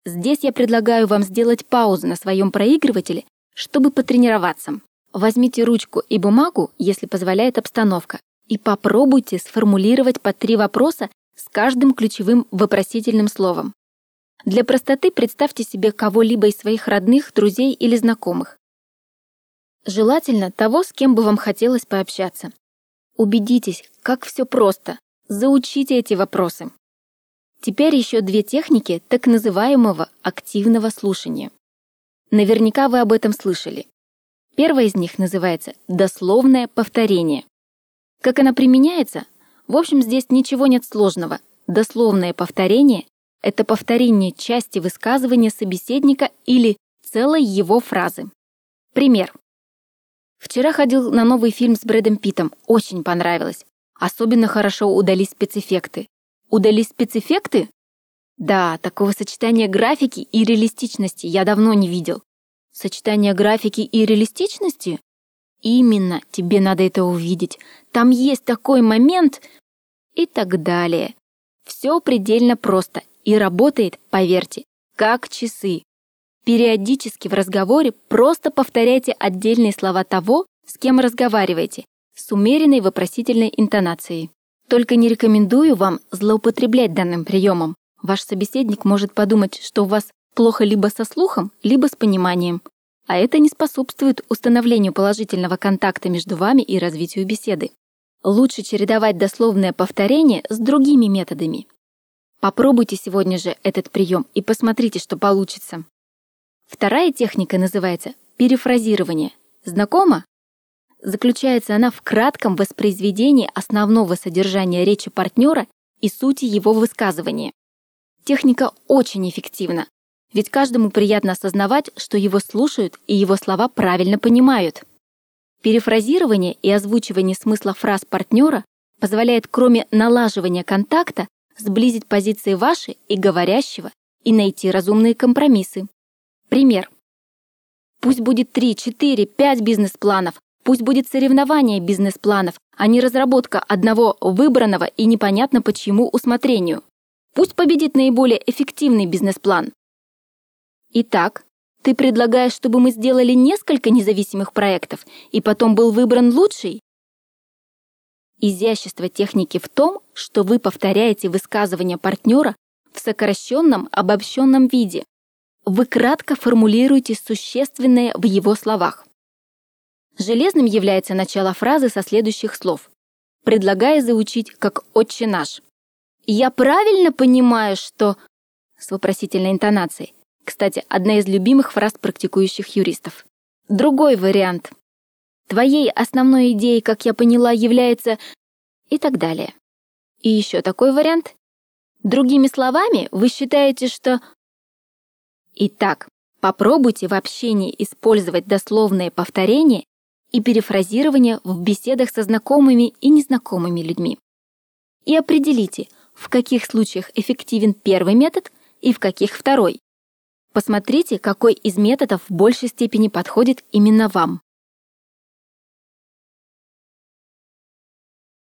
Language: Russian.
Здесь я предлагаю вам сделать паузу на своем проигрывателе, чтобы потренироваться. Возьмите ручку и бумагу, если позволяет обстановка, и попробуйте сформулировать по 3 вопроса с каждым ключевым вопросительным словом. Для простоты представьте себе кого-либо из своих родных, друзей или знакомых. Желательно того, с кем бы вам хотелось пообщаться. Убедитесь, как все просто. Заучите эти вопросы. Теперь еще 2 техники так называемого активного слушания. Наверняка вы об этом слышали. Первая из них называется дословное повторение. Как она применяется? В общем, здесь ничего нет сложного. Дословное повторение — это повторение части высказывания собеседника или целой его фразы. Пример. Вчера ходил на новый фильм с Брэдом Питтом. Очень понравилось. Особенно хорошо удались спецэффекты. Удались спецэффекты? Да, такого сочетания графики и реалистичности я давно не видел. Сочетание графики и реалистичности? Именно, тебе надо это увидеть. Там есть такой момент и так далее. Все предельно просто и работает, поверьте, как часы. Периодически в разговоре просто повторяйте отдельные слова того, с кем разговариваете, с умеренной вопросительной интонацией. Только не рекомендую вам злоупотреблять данным приемом. Ваш собеседник может подумать, что у вас плохо либо со слухом, либо с пониманием. А это не способствует установлению положительного контакта между вами и развитию беседы. Лучше чередовать дословное повторение с другими методами. Попробуйте сегодня же этот прием и посмотрите, что получится. Вторая техника называется перефразирование. Знакома? Заключается она в кратком воспроизведении основного содержания речи партнера и сути его высказывания. Техника очень эффективна, ведь каждому приятно осознавать, что его слушают и его слова правильно понимают. Перефразирование и озвучивание смысла фраз партнера позволяет, кроме налаживания контакта, сблизить позиции ваши и говорящего и найти разумные компромиссы. Пример. Пусть будет 3, 4, 5 бизнес-планов, пусть будет соревнование бизнес-планов, а не разработка одного выбранного и непонятно почему усмотрению. Пусть победит наиболее эффективный бизнес-план. Итак, ты предлагаешь, чтобы мы сделали несколько независимых проектов, и потом был выбран лучший? Изящество техники в том, что вы повторяете высказывания партнера в сокращенном, обобщенном виде. Вы кратко формулируете существенное в его словах. Железным является начало фразы со следующих слов. Предлагаю заучить как «Отче наш». «Я правильно понимаю, что…» с вопросительной интонацией. Кстати, одна из любимых фраз практикующих юристов. Другой вариант. «Твоей основной идеей, как я поняла, является…» и так далее. И еще такой вариант. Другими словами, вы считаете, что… Итак, попробуйте в общении использовать дословные повторения и перефразирование в беседах со знакомыми и незнакомыми людьми. И определите, в каких случаях эффективен первый метод и в каких второй. Посмотрите, какой из методов в большей степени подходит именно вам.